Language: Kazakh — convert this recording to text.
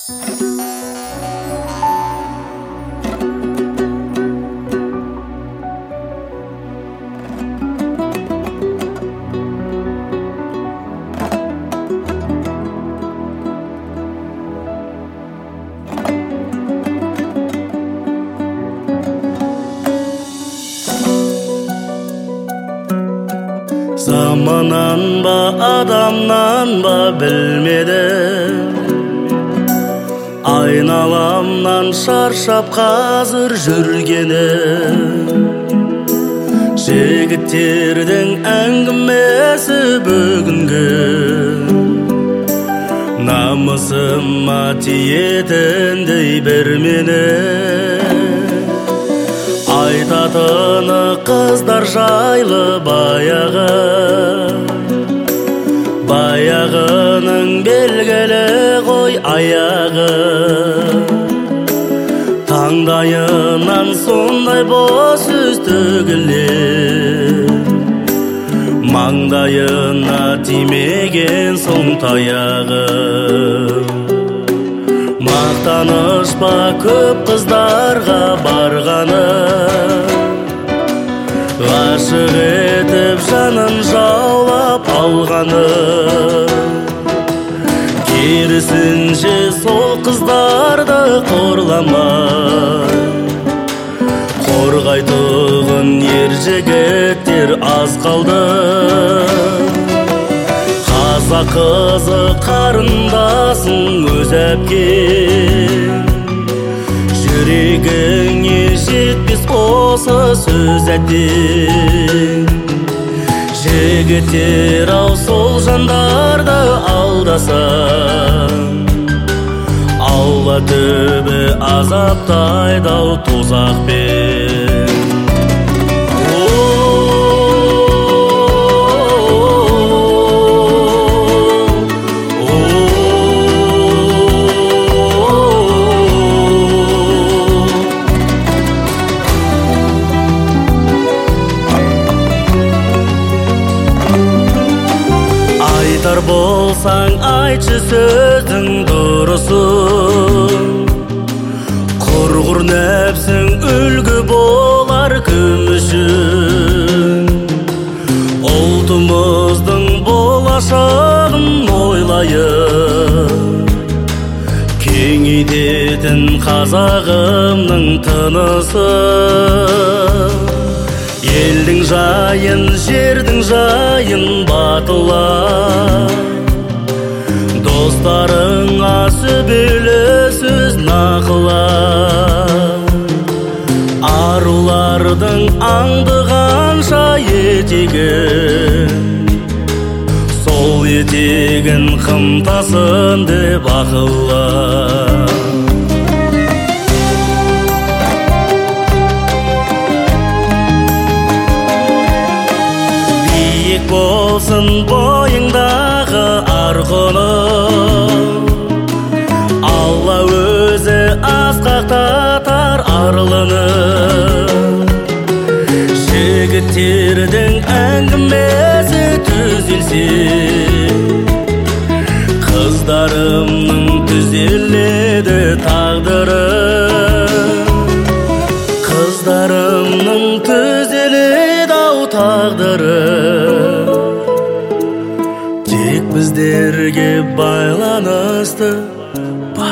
Zamandan ba adamdan ba bilmedim, aynalamdan şarşap қазір жүргенім. Жігіттердің әңгімесі бүгінгі намысыма тиетіндей бір мені. Айтатыны қыздар жайлы баяғының белгілі ғой аяғы. Таңдайынан сондай бос сөз төгілер, маңдайына тимеген соң таяғы. Мақтаныш па көп қыздарға барғаны, ғашық етіп жанын жаулап алғаны. Керісінше сол қыздарды қорламай, қорғайтұғын ер жігіттер аз қалды. Қазақ қызы қарындасың өз әпкең, жүрегіңе жетпес осы сөз әттең. Жігіттер ау сол жандарды алдасаң, алла түбі азаптайды-ау тозақпен. Айтар болсаң айтшы сөздің дұрысын, құрғыр нәпсің үлгі болар кім үшін. Ұлтымыздың болашағын ойлайын, кеңейтетін қазағымның тынысы. Елдің жайын, жердің жайын батыла, достарыңа сүбелі сөз нақыла. Арулардың аңдығанша етегін, сол етегін қымтасын деп ақылла. Болсын бойыңдағы арғыны, Алла өзі асқақтатар арлыны. Жігіттердің әңгімесі түзелсе, қыздарымның түзеледі тағдыры. Қыздарымның түзеледі-ау тағдыры. Тек біздерге байланысты